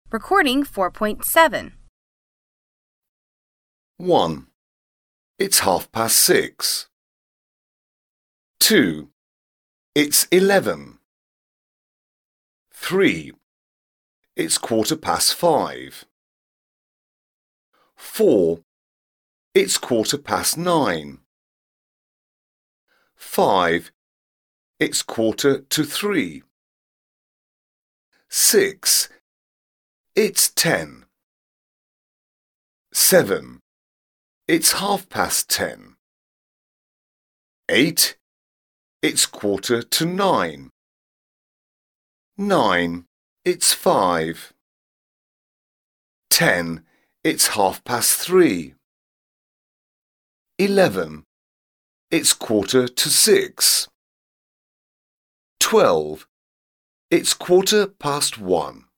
Recording 4.7. 1. It's 6:30. 2. It's 11. 3. It's 5:15. 4. It's 9:15. 5. It's 2:45. 6. It's 10. 7. It's 10:30. 8. It's 9:15. 9. It's 5. 10. It's 3:30. 11. It's 6:15. 12. It's 1:15.